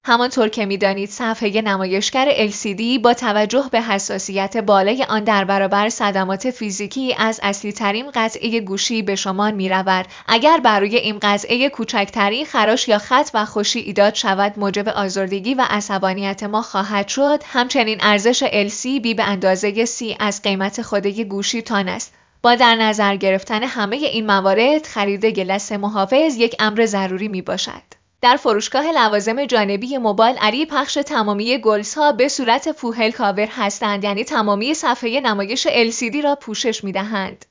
همانطور که می‌دانید صفحه نمایشگر LCD با توجه به حساسیت بالای آن در برابر صدمات فیزیکی از اصلی‌ترین قطعه گوشی به شمار می‌رود. اگر برای این قطعه کوچکتری خراش یا خط و خوشی ایجاد شود موجب آزردگی و عصبانیت ما خواهد شد. همچنین ارزش LCD به اندازه C از قیمت خودی گوشی تان است. با در نظر گرفتن همه این موارد خرید گلس محافظ یک امر ضروری میباشد. در فروشگاه لوازم جانبی موبایل علی پخش تمامی گلزها به صورت فوهل کاور هستند، یعنی تمامی صفحه نمایش LCD را پوشش میدهند.